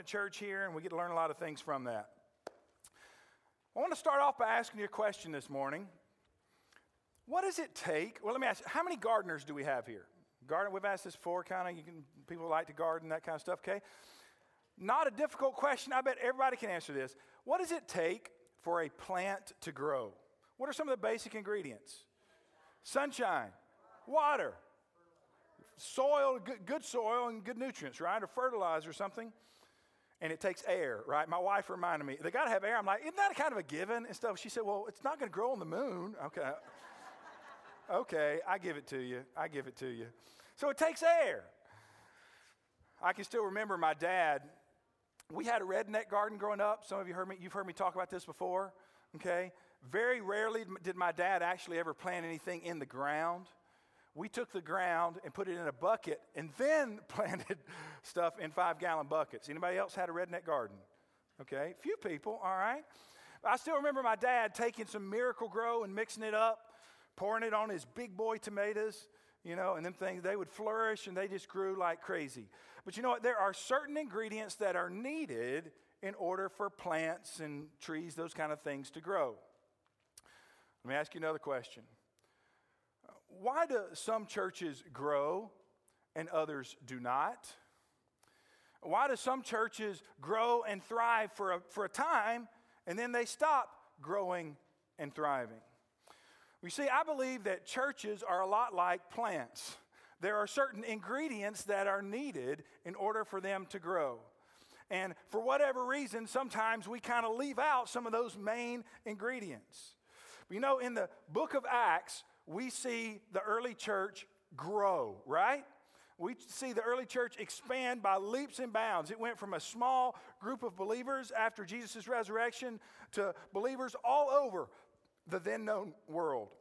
Covenant Church here, and we get to learn a lot of things from that. I want to start off by asking you a question this morning. What does it take? Well, let me ask you, how many gardeners do we have here? We've asked this before, people like to garden, that kind of stuff, okay? Not a difficult question. I bet everybody can answer this. What does it take for a plant to grow? What are some of the basic ingredients? Sunshine, water, soil, good soil and good nutrients, right? Or fertilizer or something. And it takes air, right? My wife reminded me, they got to have air. I'm like, isn't that kind of a given and stuff? She said, well, it's not going to grow on the moon. Okay. Okay, I give it to you. So it takes air. I can still remember my dad. We had a redneck garden growing up. Some of you've heard me talk about this before, okay? Very rarely did my dad actually ever plant anything in the ground. We took the ground and put it in a bucket and then planted stuff in 5-gallon buckets. Anybody else had a redneck garden? Okay, a few people, all right. I still remember my dad taking some Miracle-Gro and mixing it up, pouring it on his big boy tomatoes, and them things, they would flourish and they just grew like crazy. But you know what? There are certain ingredients that are needed in order for plants and trees, those kind of things, to grow. Let me ask you another question. Why do some churches grow and others do not? Why do some churches grow and thrive for a time and then they stop growing and thriving? You see, I believe that churches are a lot like plants. There are certain ingredients that are needed in order for them to grow. And for whatever reason, sometimes we kind of leave out some of those main ingredients. But in the book of Acts, we see the early church grow, right? We see the early church expand by leaps and bounds. It went from a small group of believers after Jesus' resurrection to believers all over the then known world.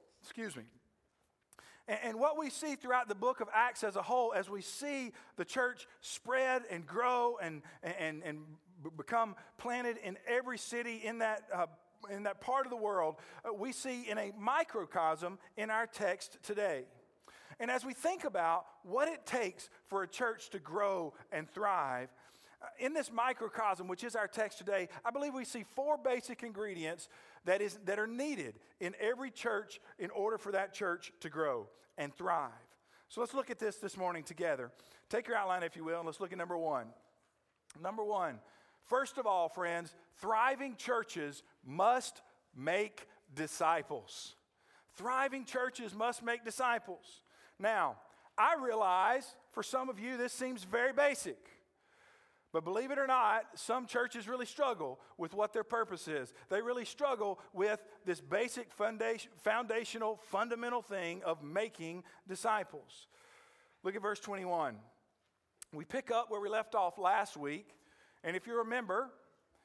And what we see throughout the book of Acts as a whole, as we see the church spread and grow and become planted in every city in that part of the world, we see in a microcosm in our text today. And as we think about what it takes for a church to grow and thrive, in this microcosm, which is our text today, I believe we see 4 basic ingredients that are needed in every church in order for that church to grow and thrive. So let's look at this morning together. Take your outline, if you will, and let's look at number 1. Number 1, first of all, friends, thriving churches must make disciples. Thriving churches must make disciples. Now, I realize for some of you this seems very basic. But believe it or not, some churches really struggle with what their purpose is. They really struggle with this basic foundational, fundamental thing of making disciples. Look at verse 21. We pick up where we left off last week. And if you remember,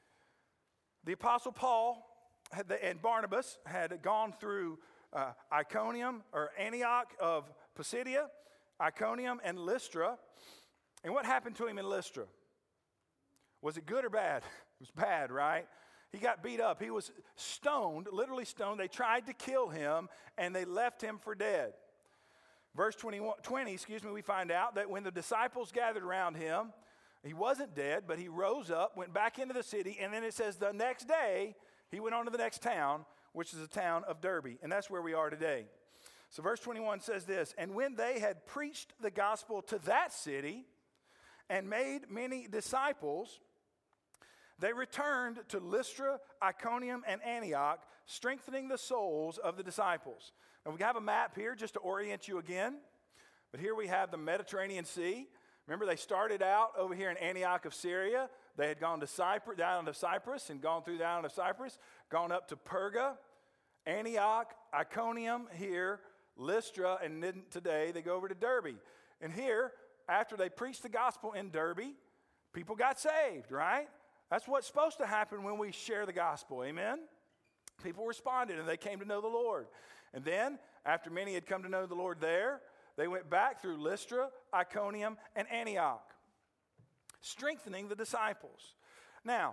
the Apostle Paul and Barnabas had gone through Iconium or Antioch of Pisidia, Iconium and Lystra. And what happened to him in Lystra? Was it good or bad? It was bad, right? He got beat up. He was stoned, literally stoned. They tried to kill him, and they left him for dead. Verse 20, we find out that when the disciples gathered around him, he wasn't dead, but he rose up, went back into the city, and then it says the next day, he went on to the next town, which is the town of Derbe, and that's where we are today. So verse 21 says this, and when they had preached the gospel to that city and made many disciples, they returned to Lystra, Iconium, and Antioch, strengthening the souls of the disciples. Now, we have a map here just to orient you again. But here we have the Mediterranean Sea. Remember, they started out over here in Antioch of Syria. They had gone to down to Cyprus and gone through down to Cyprus, gone up to Perga, Antioch, Iconium here, Lystra, and then today they go over to Derbe. And here, after they preached the gospel in Derbe, people got saved, right? That's what's supposed to happen when we share the gospel, amen? People responded and they came to know the Lord. And then, after many had come to know the Lord there, they went back through Lystra, Iconium, and Antioch, strengthening the disciples. Now,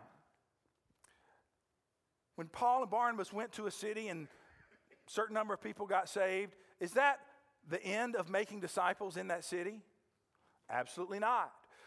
when Paul and Barnabas went to a city and a certain number of people got saved, is that the end of making disciples in that city? Absolutely not.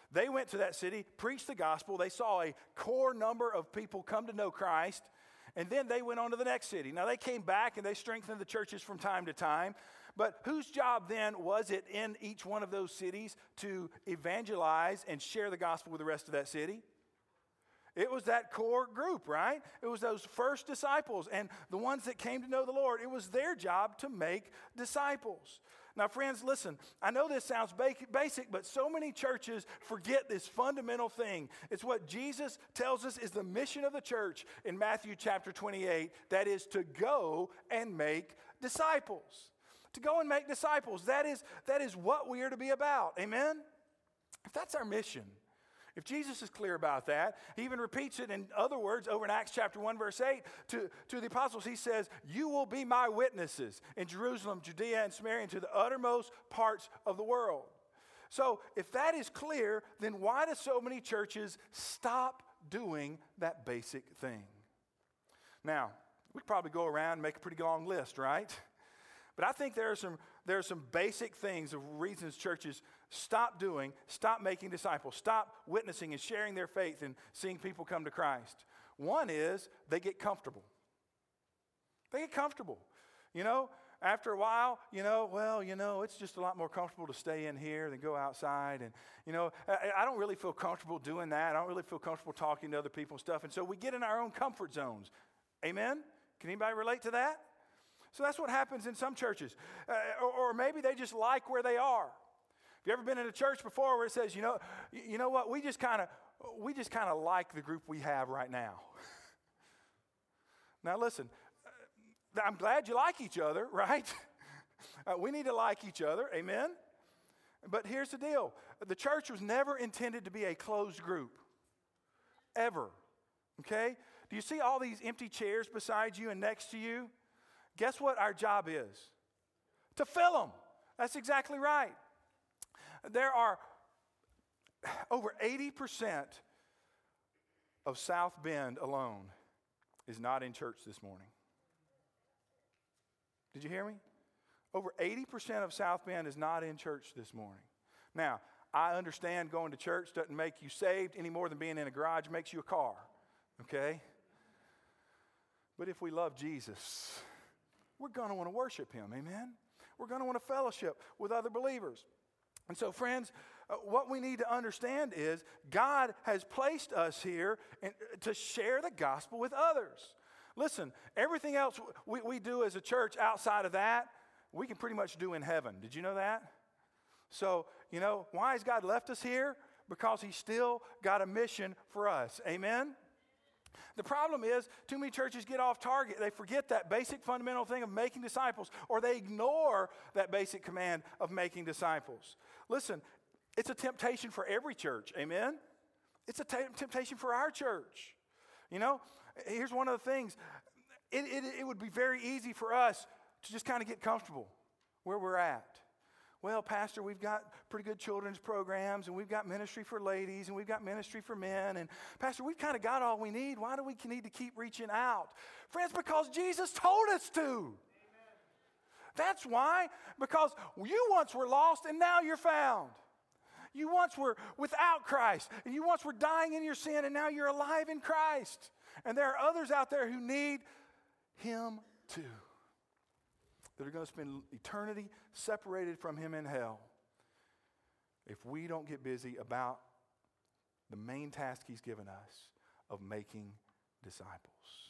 They went to that city, preached the gospel. They saw a core number of people come to know Christ. And then they went on to the next city. Now, they came back and they strengthened the churches from time to time. But whose job then was it in each one of those cities to evangelize and share the gospel with the rest of that city? It was that core group, right? It was those first disciples and the ones that came to know the Lord. It was their job to make disciples. Now, friends, listen, I know this sounds basic, but so many churches forget this fundamental thing. It's what Jesus tells us is the mission of the church in Matthew chapter 28, that is to go and make disciples. To go and make disciples, that is what we are to be about, amen? If that's our mission, if Jesus is clear about that, he even repeats it in other words over in Acts chapter 1, verse 8 to the apostles. He says, you will be my witnesses in Jerusalem, Judea, and Samaria, and to the uttermost parts of the world. So if that is clear, then why do so many churches stop doing that basic thing? Now, we could probably go around and make a pretty long list, right? But I think there are some basic things of reasons churches stop making disciples, stop witnessing and sharing their faith and seeing people come to Christ. One is they get comfortable. They get comfortable. After a while, it's just a lot more comfortable to stay in here than go outside. And, I don't really feel comfortable doing that. I don't really feel comfortable talking to other people and stuff. And so we get in our own comfort zones. Amen? Can anybody relate to that? So that's what happens in some churches. Or maybe they just like where they are. Have you ever been in a church before where it says, you know what, we just kind of like the group we have right now. Now listen, I'm glad you like each other, right? We need to like each other, amen? But here's the deal. The church was never intended to be a closed group, ever, okay? Do you see all these empty chairs beside you and next to you? Guess what our job is? To fill them. That's exactly right. There are over 80% of South Bend alone is not in church this morning. Did you hear me? Over 80% of South Bend is not in church this morning. Now, I understand going to church doesn't make you saved any more than being in a garage makes you a car, okay? But if we love Jesus, we're going to want to worship him, amen? We're going to want to fellowship with other believers. And so, friends, what we need to understand is God has placed us here to share the gospel with others. Listen, everything else we do as a church outside of that, we can pretty much do in heaven. Did you know that? So, why has God left us here? Because he's still got a mission for us. Amen? The problem is too many churches get off target. They forget that basic fundamental thing of making disciples, or they ignore that basic command of making disciples. Listen, it's a temptation for every church. Amen? It's a temptation for our church. Here's one of the things. It would be very easy for us to just kind of get comfortable where we're at. Well, Pastor, we've got pretty good children's programs, and we've got ministry for ladies, and we've got ministry for men. And Pastor, we've kind of got all we need. Why do we need to keep reaching out? Friends, because Jesus told us to. Amen. That's why. Because you once were lost, and now you're found. You once were without Christ, and you once were dying in your sin, and now you're alive in Christ. And there are others out there who need him too, that are going to spend eternity separated from him in hell if we don't get busy about the main task he's given us of making disciples.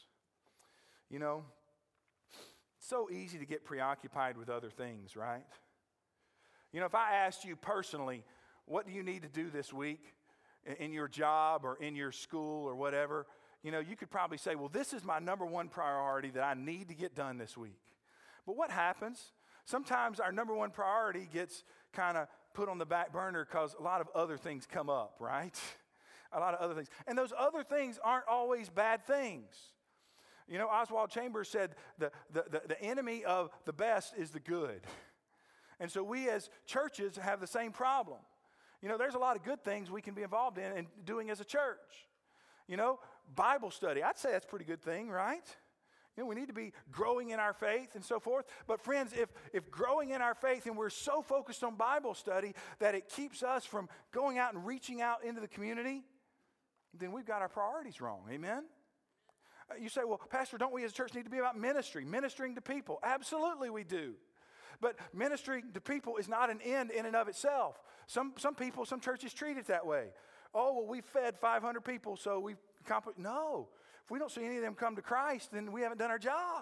It's so easy to get preoccupied with other things, right? If I asked you personally, what do you need to do this week in your job or in your school or whatever, you could probably say, well, this is my number one priority that I need to get done this week. But what happens? Sometimes our number one priority gets kind of put on the back burner because a lot of other things come up, right? A lot of other things. And those other things aren't always bad things. Oswald Chambers said the enemy of the best is the good. And so we as churches have the same problem. There's a lot of good things we can be involved in and doing as a church. Bible study, I'd say that's a pretty good thing, right? We need to be growing in our faith and so forth. But friends, if growing in our faith and we're so focused on Bible study that it keeps us from going out and reaching out into the community, then we've got our priorities wrong. Amen? You say, well, Pastor, don't we as a church need to be about ministry, ministering to people? Absolutely we do. But ministering to people is not an end in and of itself. Some people, some churches treat it that way. Oh, well, we fed 500 people, so we've accomplished. No. If we don't see any of them come to Christ, then we haven't done our job.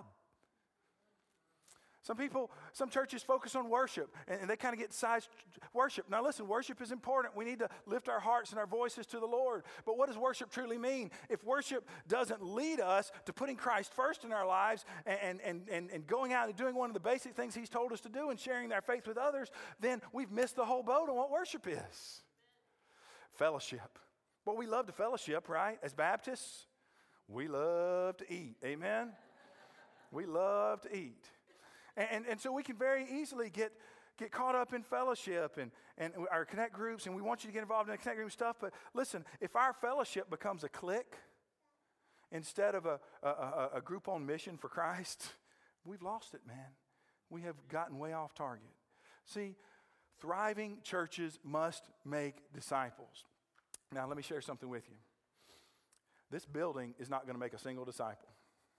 Some churches focus on worship, and they kind of get sized worship. Now listen, worship is important. We need to lift our hearts and our voices to the Lord. But what does worship truly mean? If worship doesn't lead us to putting Christ first in our lives and going out and doing one of the basic things He's told us to do and sharing our faith with others, then we've missed the whole boat on what worship is. Fellowship. Well, we love to fellowship, right? As Baptists, we love to eat. Amen? We love to eat. And so we can very easily get caught up in fellowship and our connect groups, and we want you to get involved in the connect group stuff. But listen, if our fellowship becomes a clique instead of a group on mission for Christ, we've lost it, man. We have gotten way off target. See, thriving churches must make disciples. Now, let me share something with you. This building is not going to make a single disciple.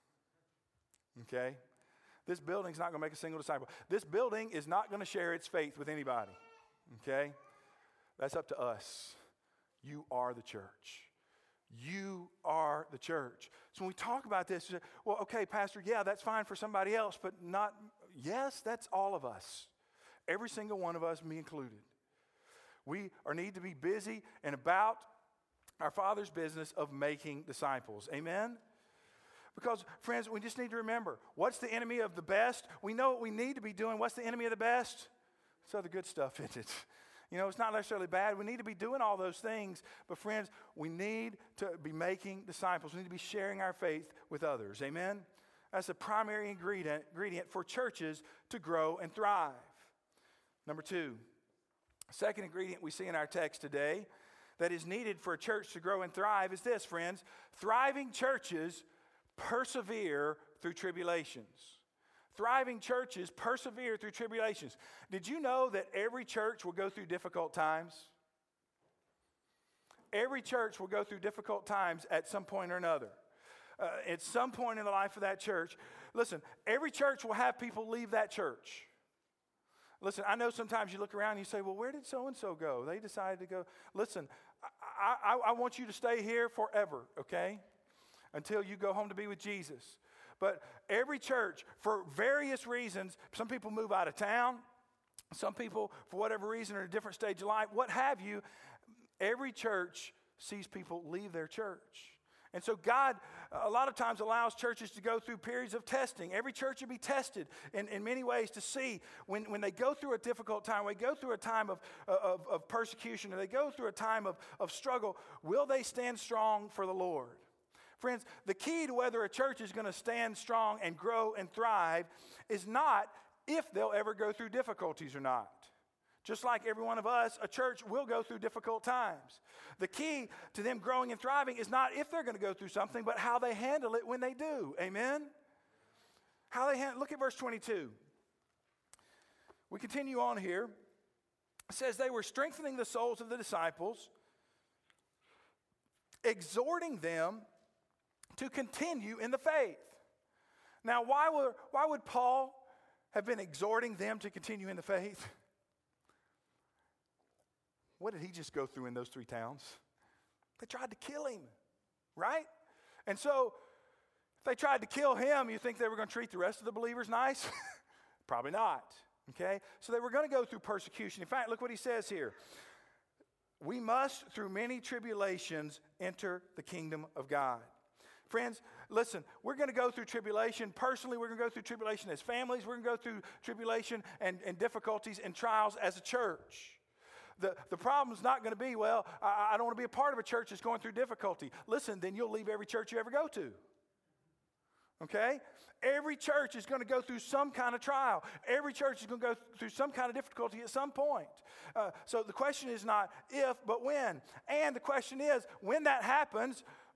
Okay? This building's not going to make a single disciple. This building is not going to share its faith with anybody. Okay? That's up to us. You are the church. You are the church. So when we talk about this, well, okay, Pastor, yeah, that's fine for somebody else, but not, yes, that's all of us. Every single one of us, me included. We need to be busy and about our Father's business of making disciples. Amen? Because, friends, we just need to remember, what's the enemy of the best? We know what we need to be doing. What's the enemy of the best? It's other good stuff, isn't it? It's not necessarily bad. We need to be doing all those things. But, friends, we need to be making disciples. We need to be sharing our faith with others. Amen? That's the primary ingredient for churches to grow and thrive. Number 2, second ingredient we see in our text today that is needed for a church to grow and thrive is this, friends. Thriving churches persevere through tribulations. Thriving churches persevere through tribulations. Did you know that every church will go through difficult times? Every church will go through difficult times at some point or another. At some point in the life of that church. Listen, every church will have people leave that church. Listen, I know sometimes you look around and you say, well, where did so-and-so go? They decided to go. Listen, I want you to stay here forever, okay? Until you go home to be with Jesus. But every church, for various reasons, some people move out of town. Some people, for whatever reason, are in a different stage of life. What have you, every church sees people leave their church. And so God, a lot of times, allows churches to go through periods of testing. Every church will be tested in many ways to see when they go through a difficult time, when they go through a time of persecution, or they go through a time of struggle, will they stand strong for the Lord? Friends, the key to whether a church is going to stand strong and grow and thrive is not if they'll ever go through difficulties or not. Just like every one of us, a church will go through difficult times. The key to them growing and thriving is not if they're going to go through something, but how they handle it when they do. Amen? Look at verse 22. We continue on here. It says, they were strengthening the souls of the disciples, exhorting them to continue in the faith. Now, why would Paul have been exhorting them to continue in the faith? What did he just go through in those 3 towns? They tried to kill him, right? And so, if they tried to kill him, you think they were going to treat the rest of the believers nice? Probably not, okay? So they were going to go through persecution. In fact, look what he says here. We must, through many tribulations, enter the kingdom of God. Friends, listen, we're going to go through tribulation. Personally, we're going to go through tribulation as families. We're going to go through tribulation and difficulties and trials as a church. The problem's not going to be, well, I don't want to be a part of a church that's going through difficulty. Listen, then you'll leave every church you ever go to. Okay? Every church is going to go through some kind of trial. Every church is going to go through some kind of difficulty at some point. So the question is not if, but when. And the question is, when that happens,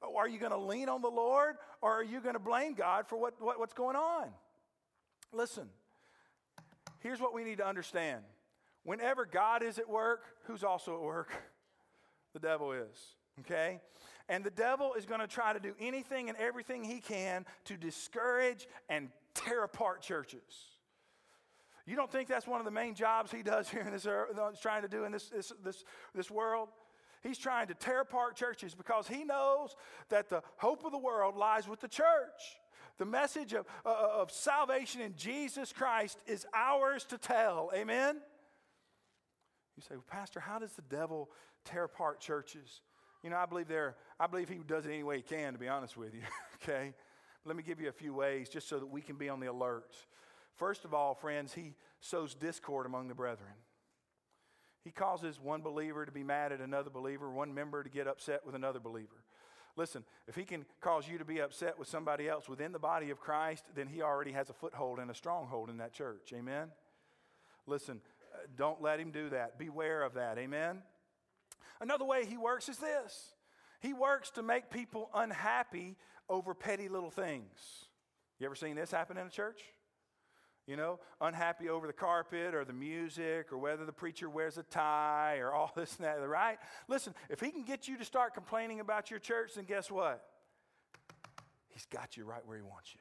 Are you going to lean on the Lord, or are you going to blame God for what's going on? Listen, here's what we need to understand. Whenever God is at work, who's also at work? The devil is, okay? And the devil is going to try to do anything and everything he can to discourage and tear apart churches. You don't think that's one of the main jobs he does here in this earth, he's trying to do in this world? He's trying to tear apart churches because he knows that the hope of the world lies with the church. The message of salvation in Jesus Christ is ours to tell. Amen? You say, well, Pastor, how does the devil tear apart churches? You know, I believe he does it any way he can, to be honest with you. Okay? Let me give you a few ways just so that we can be on the alert. First of all, friends, he sows discord among the brethren. He causes one believer to be mad at another believer, one member to get upset with another believer. Listen, if he can cause you to be upset with somebody else within the body of Christ, then he already has a foothold and a stronghold in that church. Amen? Listen, don't let him do that. Beware of that. Amen? Another way he works is this. He works to make people unhappy over petty little things. You ever seen this happen in a church? You know, unhappy over the carpet or the music or whether the preacher wears a tie or all this and that, right? Listen, if he can get you to start complaining about your church, then guess what? He's got you right where he wants you.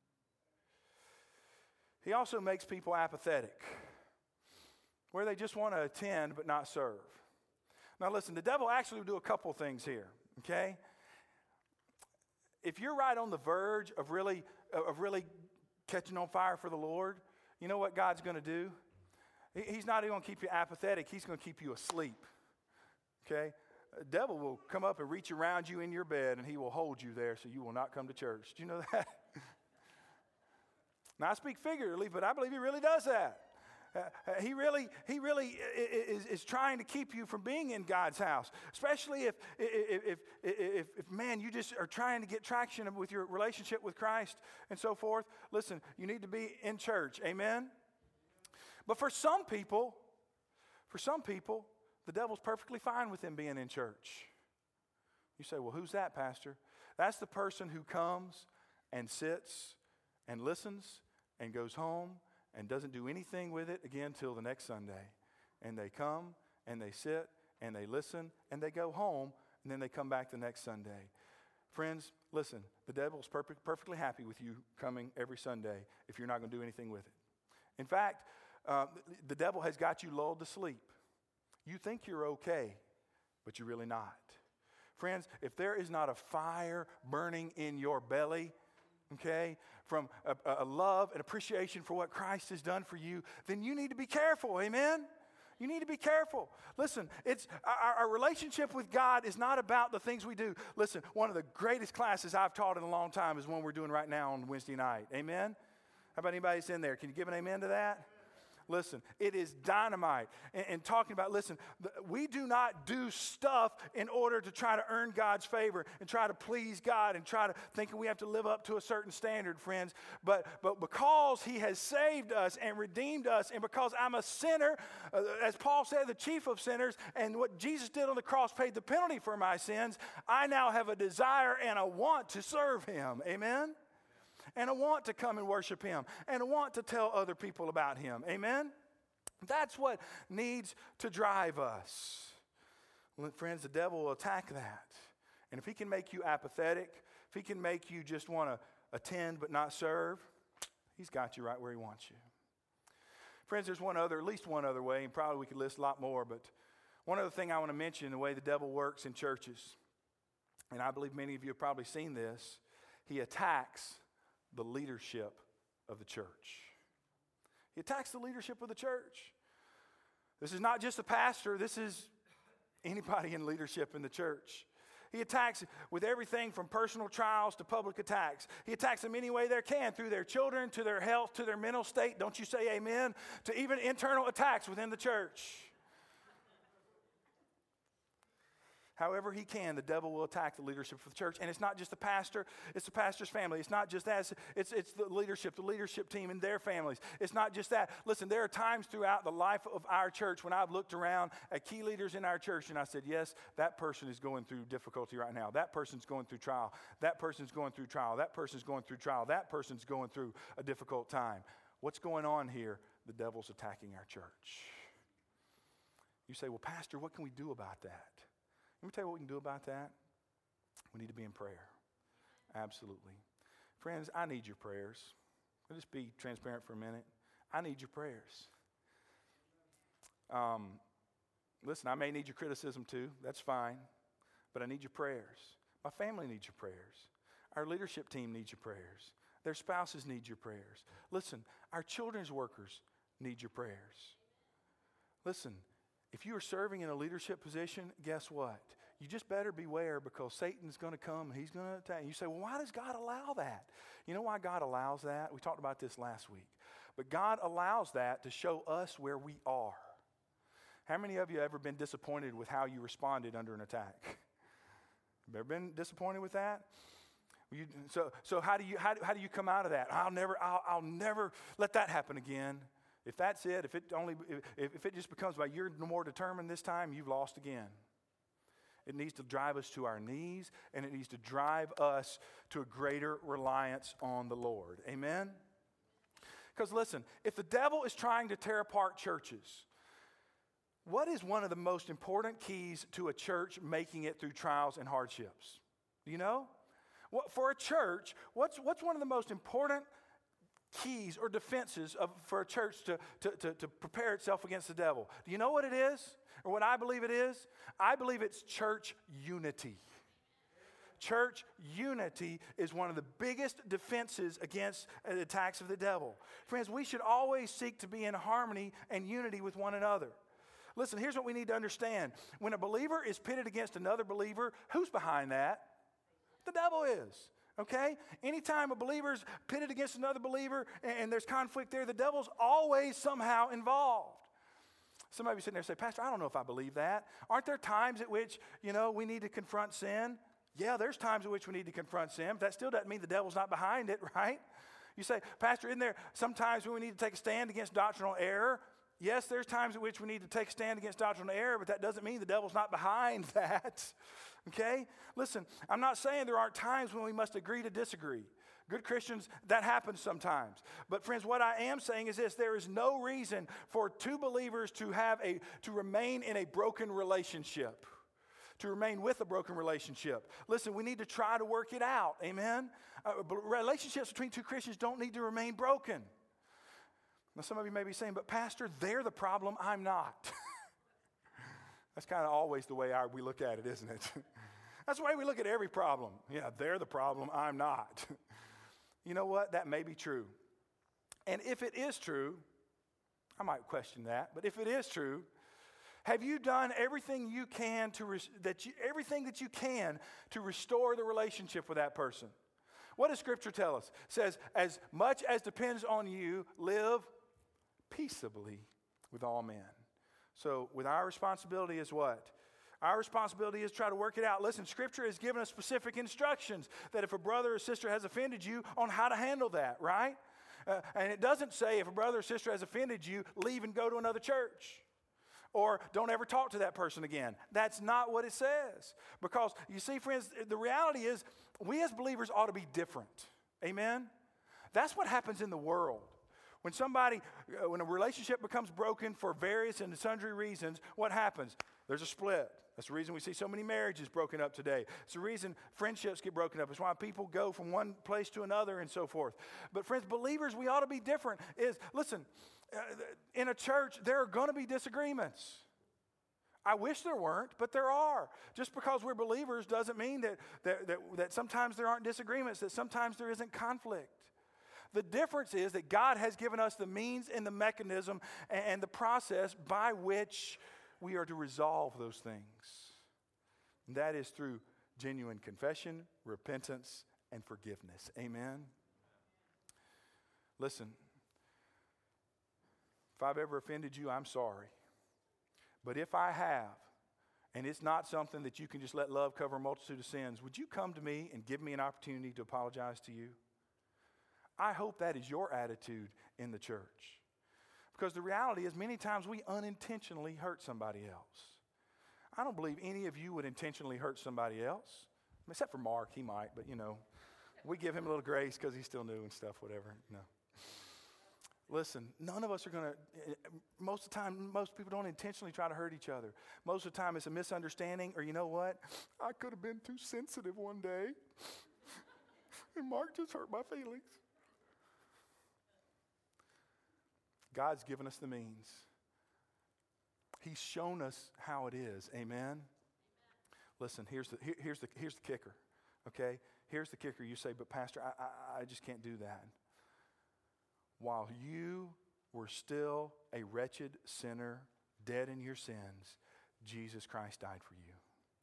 He also makes people apathetic, where they just want to attend but not serve. Now listen, the devil actually will do a couple things here, okay? If you're right on the verge of really catching on fire for the Lord, you know what God's going to do? He's not even going to keep you apathetic. He's going to keep you asleep, okay? The devil will come up and reach around you in your bed, and he will hold you there so you will not come to church. Do you know that? Now, I speak figuratively, but I believe he really does that. He really is trying to keep you from being in God's house, especially if man, you just are trying to get traction with your relationship with Christ and so forth. Listen, you need to be in church, amen? But for some people, the devil's perfectly fine with them being in church. You say, well, who's that, Pastor? That's the person who comes and sits and listens and goes home and doesn't do anything with it again till the next Sunday. And they come, and they sit, and they listen, and they go home, and then they come back the next Sunday. Friends, listen, the devil's perfectly happy with you coming every Sunday if you're not going to do anything with it. In fact, the devil has got you lulled to sleep. You think you're okay, but you're really not. Friends, if there is not a fire burning in your belly, okay, from a love and appreciation for what Christ has done for you, then you need to be careful, amen? You need to be careful. Listen, it's our relationship with God is not about the things we do. Listen, one of the greatest classes I've taught in a long time is one we're doing right now on Wednesday night, amen? How about anybody that's in there? Can you give an amen to that? Listen, it is dynamite. And talking about, listen, we do not do stuff in order to try to earn God's favor and try to please God and try to thinking we have to live up to a certain standard, friends. But because he has saved us and redeemed us, and because I'm a sinner, as Paul said, the chief of sinners, and what Jesus did on the cross paid the penalty for my sins, I now have a desire and a want to serve him. Amen? And I want to come and worship him. And I want to tell other people about him. Amen? That's what needs to drive us. Well, friends, the devil will attack that. And if he can make you apathetic, if he can make you just want to attend but not serve, he's got you right where he wants you. Friends, there's at least one other way, and probably we could list a lot more, but one other thing I want to mention, the way the devil works in churches, and I believe many of you have probably seen this, he attacks the leadership of the church. He attacks the leadership of the church. This is not just the pastor, this is anybody in leadership in the church. He attacks with everything from personal trials to public attacks. He attacks them any way they can, through their children, to their health, to their mental state, don't you say amen, to even internal attacks within the church. However he can, the devil will attack the leadership of the church. And it's not just the pastor, it's the pastor's family. It's not just that, it's the leadership team and their families. It's not just that. Listen, there are times throughout the life of our church when I've looked around at key leaders in our church and I said, yes, that person is going through difficulty right now. That person's going through trial. That person's going through trial. That person's going through trial. That person's going through a difficult time. What's going on here? The devil's attacking our church. You say, well, Pastor, what can we do about that? Let me tell you what we can do about that. We need to be in prayer. Absolutely. Friends, I need your prayers. I'll just be transparent for a minute. I need your prayers. Listen, I may need your criticism too. That's fine. But I need your prayers. My family needs your prayers. Our leadership team needs your prayers. Their spouses need your prayers. Listen, our children's workers need your prayers. Listen, if you are serving in a leadership position, guess what? You just better beware because Satan's going to come and he's going to attack. You say, well, why does God allow that? You know why God allows that? We talked about this last week. But God allows that to show us where we are. How many of you have ever been disappointed with how you responded under an attack? Have you ever been disappointed with that? So how do you come out of that? I'll never let that happen again. If that's it, if it just becomes about you're no more determined this time, you've lost again. It needs to drive us to our knees, and it needs to drive us to a greater reliance on the Lord. Amen? Because listen, if the devil is trying to tear apart churches, what is one of the most important keys to a church making it through trials and hardships? Do you know? For a church, what's one of the most important keys or defenses for a church to prepare itself against the devil? Do you know what it is? Or what I believe it is? I believe it's church unity. Church unity is one of the biggest defenses against the attacks of the devil. Friends, we should always seek to be in harmony and unity with one another. Listen, here's what we need to understand. When a believer is pitted against another believer, who's behind that? The devil is. Okay? Anytime a believer's pitted against another believer and there's conflict there, the devil's always somehow involved. Some of you sitting there say, Pastor, I don't know if I believe that. Aren't there times at which, we need to confront sin? Yeah, there's times at which we need to confront sin, but that still doesn't mean the devil's not behind it, right? You say, Pastor, isn't there sometimes when we need to take a stand against doctrinal error? Yes, there's times at which we need to take a stand against doctrinal error, but that doesn't mean the devil's not behind that. Okay? Listen, I'm not saying there aren't times when we must agree to disagree. Good Christians, that happens sometimes. But friends, what I am saying is this: there is no reason for two believers to remain in a broken relationship, to remain with a broken relationship. Listen, we need to try to work it out. Amen? Relationships between two Christians don't need to remain broken. Now, some of you may be saying, but Pastor, they're the problem, I'm not. That's kind of always the way we look at it, isn't it? That's the way we look at every problem. Yeah, they're the problem, I'm not. You know what? That may be true. And if it is true, I might question that, but if it is true, have you done everything you can everything that you can to restore the relationship with that person? What does Scripture tell us? It says, as much as depends on you, live peaceably with all men. So with our responsibility is what? Our responsibility is to try to work it out. Listen, Scripture has given us specific instructions that if a brother or sister has offended you, on how to handle that, right? And it doesn't say if a brother or sister has offended you, leave and go to another church. Or don't ever talk to that person again. That's not what it says. Because, you see, friends, the reality is we as believers ought to be different. Amen? That's what happens in the world. When a relationship becomes broken for various and sundry reasons, what happens? There's a split. That's the reason we see so many marriages broken up today. It's the reason friendships get broken up. It's why people go from one place to another and so forth. But friends, believers, we ought to be different. Listen, in a church, there are going to be disagreements. I wish there weren't, but there are. Just because we're believers doesn't mean that sometimes there aren't disagreements, that sometimes there isn't conflict. The difference is that God has given us the means and the mechanism and the process by which we are to resolve those things. And that is through genuine confession, repentance, and forgiveness. Amen? Listen, if I've ever offended you, I'm sorry. But if I have, and it's not something that you can just let love cover a multitude of sins, would you come to me and give me an opportunity to apologize to you? I hope that is your attitude in the church. Because the reality is many times we unintentionally hurt somebody else. I don't believe any of you would intentionally hurt somebody else. Except for Mark, he might, but we give him a little grace because he's still new and stuff, whatever. No. Listen, none of us are going to, most of the time, most people don't intentionally try to hurt each other. Most of the time it's a misunderstanding, or you know what? I could have been too sensitive one day, and Mark just hurt my feelings. God's given us the means. He's shown us how it is. Amen? Listen, here's the kicker, okay? Here's the kicker. You say, but Pastor, I just can't do that. While you were still a wretched sinner, dead in your sins, Jesus Christ died for you.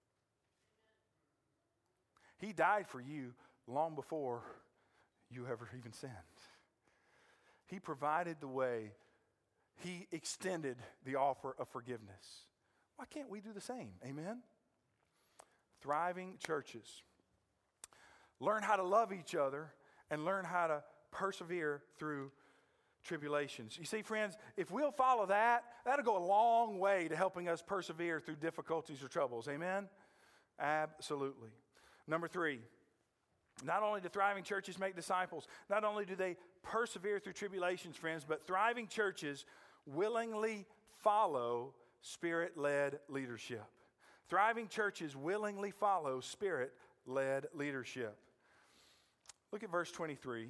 He died for you long before you ever even sinned. He provided the way. He extended the offer of forgiveness. Why can't we do the same? Amen? Thriving churches learn how to love each other and learn how to persevere through tribulations. You see, friends, if we'll follow that, that'll go a long way to helping us persevere through difficulties or troubles. Amen? Absolutely. Number 3, not only do thriving churches make disciples, not only do they persevere through tribulations, friends, but thriving churches willingly follow Spirit-led leadership. Thriving churches willingly follow Spirit-led leadership. Look at verse 23.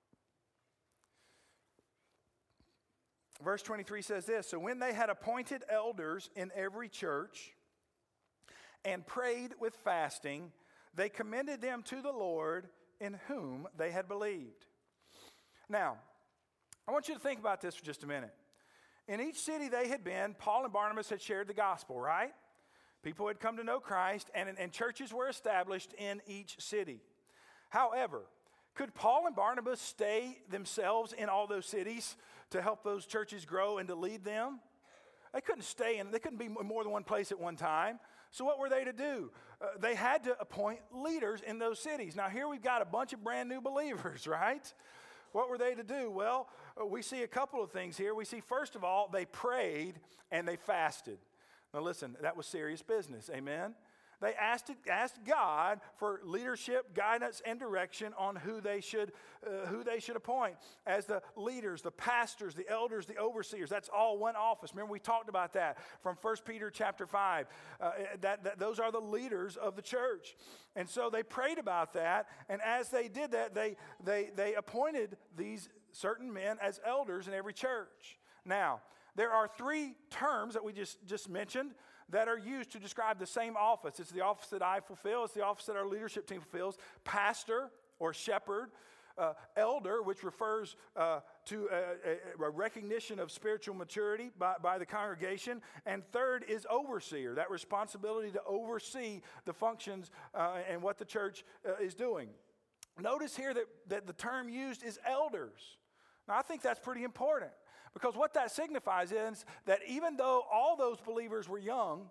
Verse 23 says this, so when they had appointed elders in every church and prayed with fasting, they commended them to the Lord in whom they had believed. Now, I want you to think about this for just a minute. In each city they had been, Paul and Barnabas had shared the gospel, right? People had come to know Christ, and churches were established in each city. However, could Paul and Barnabas stay themselves in all those cities to help those churches grow and to lead them? They couldn't stay in, they couldn't be more than one place at one time. So what were they to do? They had to appoint leaders in those cities. Now here we've got a bunch of brand new believers, right? What were they to do? Well, we see a couple of things here. We see, first of all, they prayed and they fasted. Now listen, that was serious business, amen? They asked God for leadership, guidance, and direction on who they should appoint as the leaders, the pastors, the elders, the overseers. That's all one office. Remember, we talked about that from 1 Peter chapter 5. Those are the leaders of the church. And so they prayed about that, and as they did that, they appointed these certain men as elders in every church. Now, there are 3 terms that we just mentioned that are used to describe the same office. It's the office that I fulfill. It's the office that our leadership team fulfills. Pastor or shepherd. Elder, which refers to a recognition of spiritual maturity by the congregation. And third is overseer, that responsibility to oversee the functions and what the church is doing. Notice here that the term used is elders. Now, I think that's pretty important. Because what that signifies is that even though all those believers were young,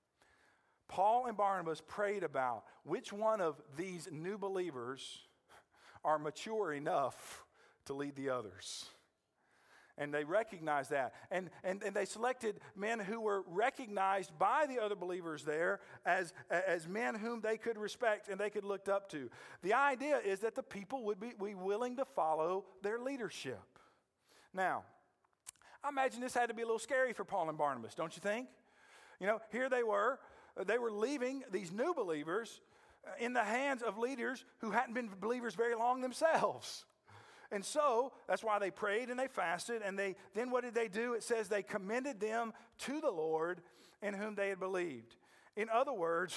Paul and Barnabas prayed about which one of these new believers are mature enough to lead the others. And they recognized that. And they selected men who were recognized by the other believers there as men whom they could respect and they could look up to. The idea is that the people would be willing to follow their leadership. Now, I imagine this had to be a little scary for Paul and Barnabas, don't you think? Here they were leaving these new believers in the hands of leaders who hadn't been believers very long themselves. And so, that's why they prayed and they fasted, and then what did they do? It says they commended them to the Lord in whom they had believed. In other words,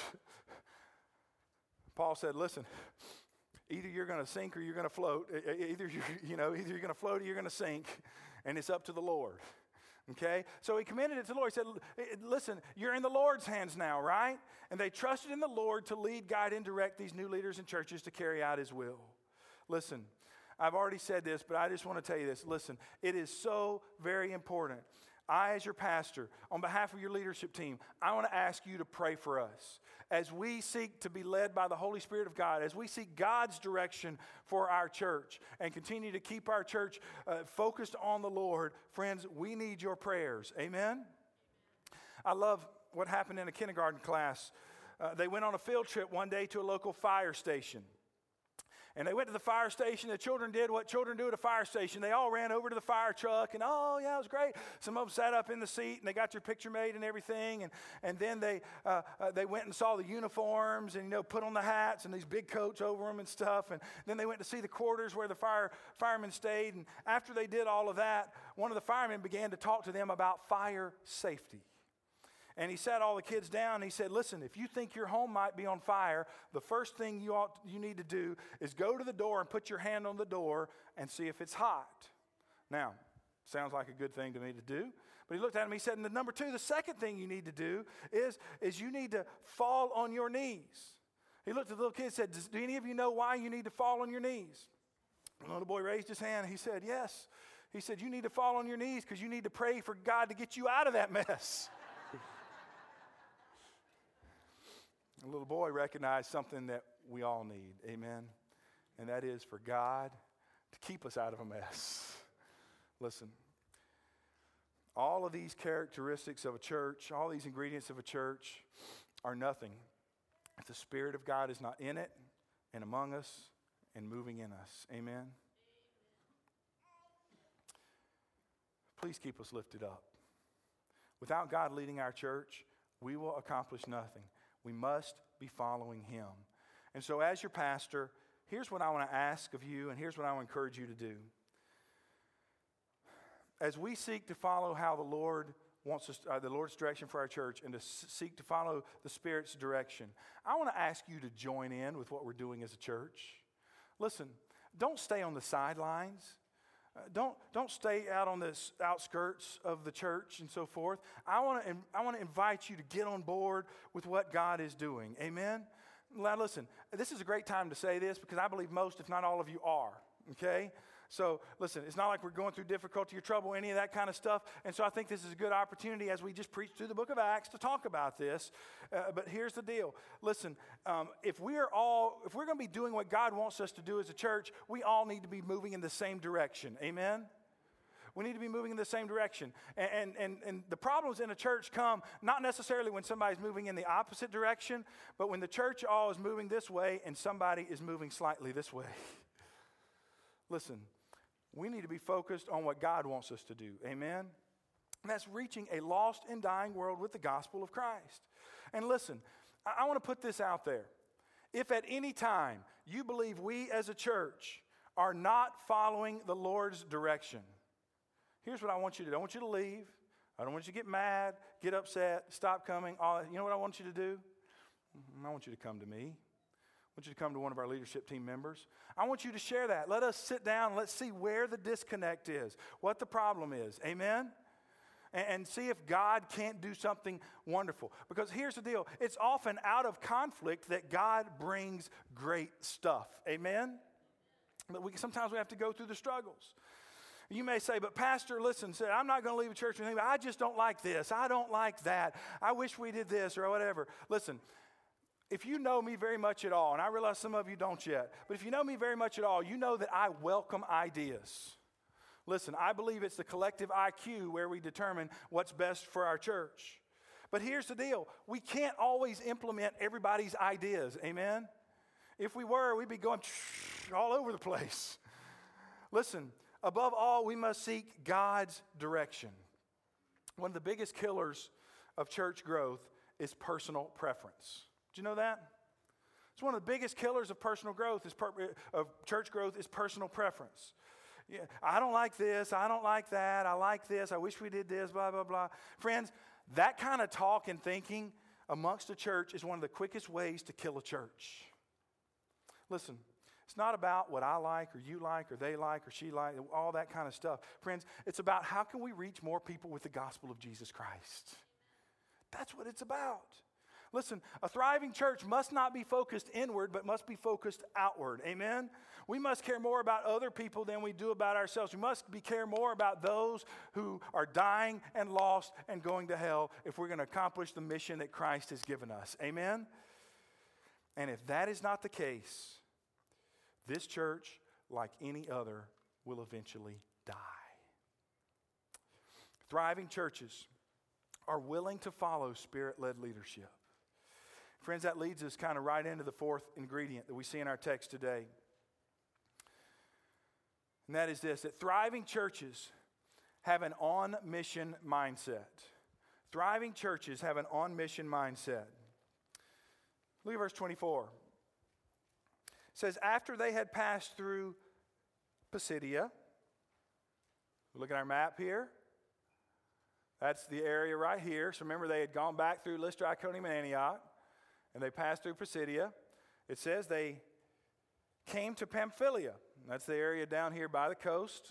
Paul said, listen, either you're going to sink or you're going to float. Either you're going to float or you're going to sink. And it's up to the Lord, okay? So he commended it to the Lord. He said, listen, you're in the Lord's hands now, right? And they trusted in the Lord to lead, guide, and direct these new leaders and churches to carry out his will. Listen, I've already said this, but I just want to tell you this. Listen, it is so very important. I, as your pastor, on behalf of your leadership team, I want to ask you to pray for us. As we seek to be led by the Holy Spirit of God, as we seek God's direction for our church and continue to keep our church focused on the Lord, friends, we need your prayers. Amen? I love what happened in a kindergarten class. They went on a field trip one day to a local fire station. And they went to the fire station. The children did what children do at a fire station. They all ran over to the fire truck, and oh, yeah, it was great. Some of them sat up in the seat, and they got their picture made and everything. And then they went and saw the uniforms and, put on the hats and these big coats over them and stuff. And then they went to see the quarters where the firemen stayed. And after they did all of that, one of the firemen began to talk to them about fire safety. And he sat all the kids down and he said, listen, if you think your home might be on fire, the first thing you need to do is go to the door and put your hand on the door and see if it's hot. Now, sounds like a good thing to me to do. But he looked at him and he said, and number two, the second thing you need to do is you need to fall on your knees. He looked at the little kid and said, do any of you know why you need to fall on your knees? The little boy raised his hand and he said, yes. He said, you need to fall on your knees because you need to pray for God to get you out of that mess. The little boy recognized something that we all need, amen? And that is for God to keep us out of a mess. Listen, all of these characteristics of a church, all these ingredients of a church are nothing if the Spirit of God is not in it and among us and moving in us, amen? Please keep us lifted up. Without God leading our church, we will accomplish nothing. We must be following Him. And so as your pastor, here's what I want to ask of you, and here's what I want to encourage you to do. As we seek to follow how the Lord wants us, the Lord's direction for our church, and to seek to follow the Spirit's direction, I want to ask you to join in with what we're doing as a church. Listen, don't stay on the sidelines. Don't stay out on the outskirts of the church and so forth. I want to invite you to get on board with what God is doing. Amen? Now listen, this is a great time to say this because I believe most, if not all of you are. Okay? So listen, it's not like we're going through difficulty or trouble, any of that kind of stuff. And so I think this is a good opportunity as we just preach through the book of Acts to talk about this. But here's the deal. Listen, if we're going to be doing what God wants us to do as a church, we all need to be moving in the same direction. Amen? We need to be moving in the same direction. And the problems in a church come not necessarily when somebody's moving in the opposite direction, but when the church all is moving this way and somebody is moving slightly this way. Listen, we need to be focused on what God wants us to do. Amen? And that's reaching a lost and dying world with the gospel of Christ. And listen, I want to put this out there. If at any time you believe we as a church are not following the Lord's direction, here's what I want you to do. I want you to leave. I don't want you to get mad, get upset, stop coming. You know what I want you to do? I want you to come to me. I want you to come to one of our leadership team members. I want you to share that. Let us sit down and let's see where the disconnect is, what the problem is. Amen? And see if God can't do something wonderful. Because here's the deal. It's often out of conflict that God brings great stuff. Amen? But sometimes we have to go through the struggles. You may say, but Pastor, listen, I'm not going to leave a church or anything, but I just don't like this. I don't like that. I wish we did this or whatever. Listen. If you know me very much at all, and I realize some of you don't yet, but if you know me very much at all, you know that I welcome ideas. Listen, I believe it's the collective IQ where we determine what's best for our church. But here's the deal. We can't always implement everybody's ideas. Amen? If we were, we'd be going all over the place. Listen, above all, we must seek God's direction. One of the biggest killers of church growth is personal preference. Do you know that? It's one of the biggest killers of personal growth, of church growth, is personal preference. Yeah, I don't like this. I don't like that. I like this. I wish we did this, blah, blah, blah. Friends, that kind of talk and thinking amongst a church is one of the quickest ways to kill a church. Listen, it's not about what I like or you like or they like or she like, all that kind of stuff. Friends, it's about how can we reach more people with the gospel of Jesus Christ. That's what it's about. Listen, a thriving church must not be focused inward, but must be focused outward. Amen? We must care more about other people than we do about ourselves. We must care more about those who are dying and lost and going to hell if we're going to accomplish the mission that Christ has given us. Amen? And if that is not the case, this church, like any other, will eventually die. Thriving churches are willing to follow Spirit-led leadership. Friends, that leads us kind of right into the fourth ingredient that we see in our text today. And that is this, that thriving churches have an on-mission mindset. Thriving churches have an on-mission mindset. Look at verse 24. It says, after they had passed through Pisidia, look at our map here. That's the area right here. So remember, they had gone back through Lystra, Iconium, and Antioch, and they passed through Pisidia. It says they came to Pamphylia. That's the area down here by the coast.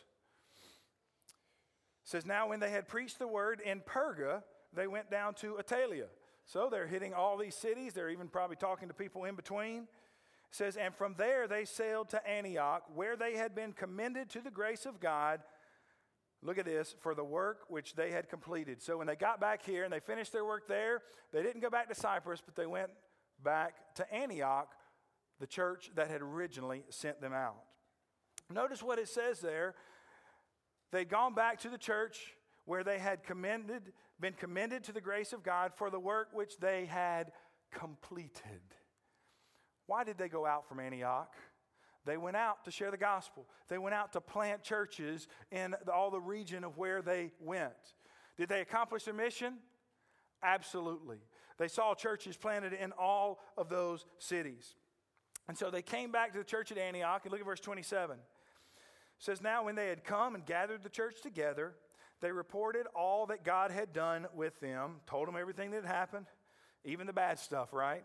It says, now when they had preached the word in Perga, they went down to Attalia. So they're hitting all these cities. They're even probably talking to people in between. It says, and from there they sailed to Antioch, where they had been commended to the grace of God. Look at this, for the work which they had completed. So when they got back here and they finished their work there, they didn't go back to Cyprus, but they went back to Antioch, the church that had originally sent them out. Notice what it says there. They'd gone back to the church where they had been commended to the grace of God for the work which they had completed. Why did they go out from Antioch? They went out to share the gospel. They went out to plant churches in all the region of where they went. Did they accomplish their mission? Absolutely. They saw churches planted in all of those cities. And so they came back to the church at Antioch, and look at verse 27. It says, now when they had come and gathered the church together, they reported all that God had done with them, told them everything that had happened, even the bad stuff, right?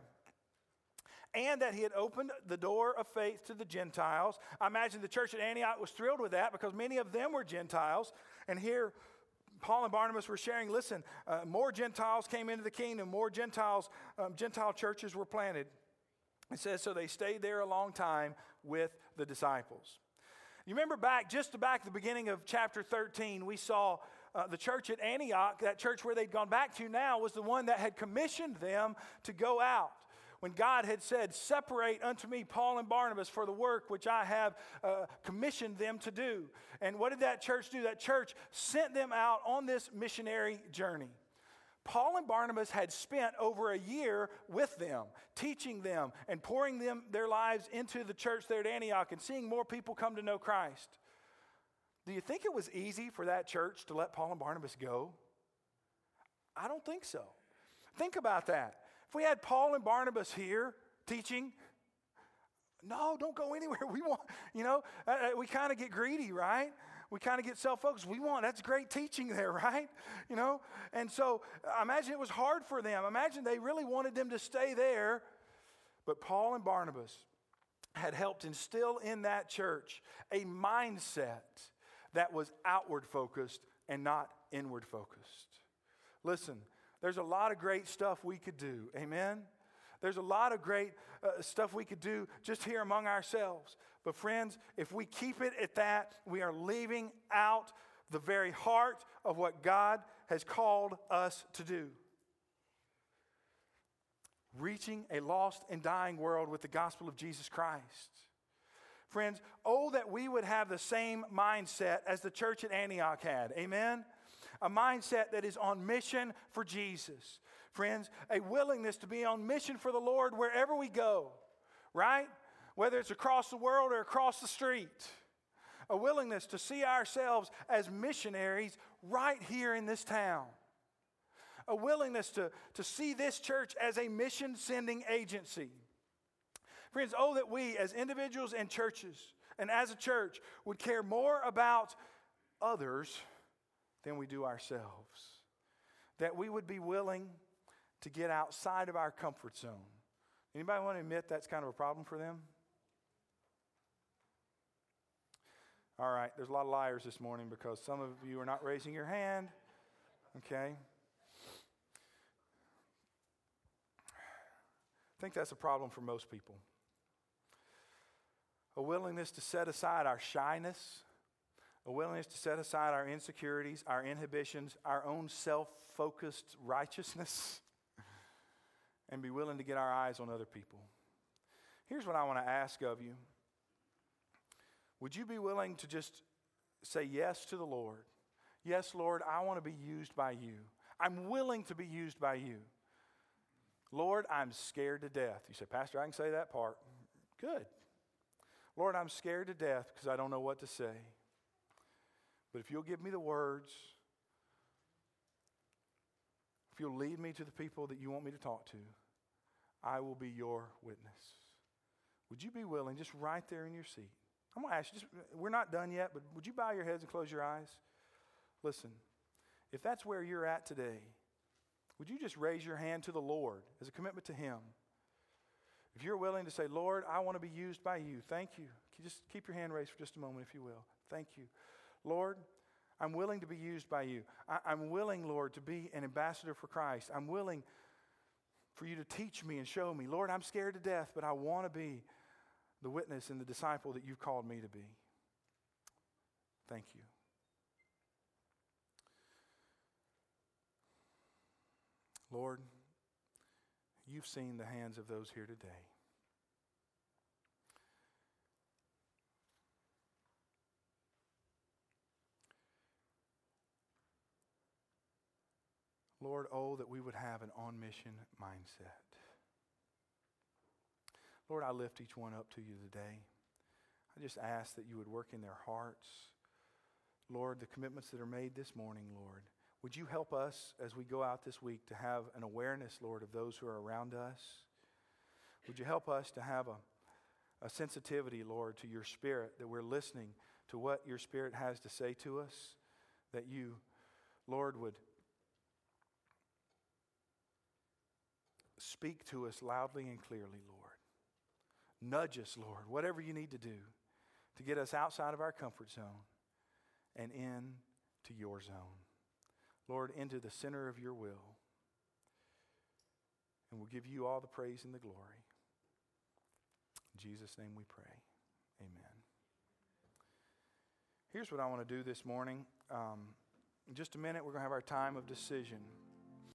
And that he had opened the door of faith to the Gentiles. I imagine the church at Antioch was thrilled with that because many of them were Gentiles. And here, Paul and Barnabas were sharing, listen, more Gentiles came into the kingdom, more Gentile churches were planted. It says, so they stayed there a long time with the disciples. You remember just back at the beginning of chapter 13, we saw the church at Antioch, that church where they'd gone back to now, was the one that had commissioned them to go out. When God had said, separate unto me Paul and Barnabas for the work which I have commissioned them to do. And what did that church do? That church sent them out on this missionary journey. Paul and Barnabas had spent over a year with them, teaching them and pouring their lives into the church there at Antioch and seeing more people come to know Christ. Do you think it was easy for that church to let Paul and Barnabas go? I don't think so. Think about that. If we had Paul and Barnabas here teaching, no, don't go anywhere. We want, we kind of get greedy, right? We kind of get self-focused. That's great teaching there, right? And so imagine it was hard for them. Imagine they really wanted them to stay there. But Paul and Barnabas had helped instill in that church a mindset that was outward focused and not inward focused. Listen, there's a lot of great stuff we could do. Amen? There's a lot of great stuff we could do just here among ourselves. But friends, if we keep it at that, we are leaving out the very heart of what God has called us to do. Reaching a lost and dying world with the gospel of Jesus Christ. Friends, oh, that we would have the same mindset as the church at Antioch had. Amen? A mindset that is on mission for Jesus. Friends, a willingness to be on mission for the Lord wherever we go, right? Whether it's across the world or across the street. A willingness to see ourselves as missionaries right here in this town. A willingness to see this church as a mission-sending agency. Friends, oh, that we as individuals and churches and as a church would care more about others than we do ourselves. That we would be willing to get outside of our comfort zone. Anybody want to admit that's kind of a problem for them? All right, there's a lot of liars this morning because some of you are not raising your hand. Okay. think that's a problem for most people. A willingness to set aside our shyness, a willingness to set aside our insecurities, our inhibitions, our own self-focused righteousness, and be willing to get our eyes on other people. Here's what I want to ask of you. Would you be willing to just say yes to the Lord? Yes, Lord, I want to be used by you. I'm willing to be used by you. Lord, I'm scared to death. You say, Pastor, I can say that part. Good. Lord, I'm scared to death because I don't know what to say. But if you'll give me the words, if you'll lead me to the people that you want me to talk to, I will be your witness. Would you be willing, just right there in your seat? I'm going to ask you, we're not done yet, but would you bow your heads and close your eyes? Listen, if that's where you're at today, would you just raise your hand to the Lord as a commitment to Him? If you're willing to say, Lord, I want to be used by you, thank you. Just keep your hand raised for just a moment, if you will. Thank you. Lord, I'm willing to be used by you. I'm willing, Lord, to be an ambassador for Christ. I'm willing for you to teach me and show me. Lord, I'm scared to death, but I want to be the witness and the disciple that you've called me to be. Thank you. Lord, you've seen the hands of those here today. Lord, oh, that we would have an on-mission mindset. Lord, I lift each one up to you today. I just ask that you would work in their hearts. Lord, the commitments that are made this morning, Lord, would you help us as we go out this week to have an awareness, Lord, of those who are around us? Would you help us to have a sensitivity, Lord, to your Spirit, that we're listening to what your Spirit has to say to us, that you, Lord, would speak to us loudly and clearly, Lord. Nudge us, Lord, whatever you need to do to get us outside of our comfort zone and into your zone. Lord, into the center of your will. And we'll give you all the praise and the glory. In Jesus' name we pray. Amen. Here's what I want to do this morning. In just a minute, we're going to have our time of decision.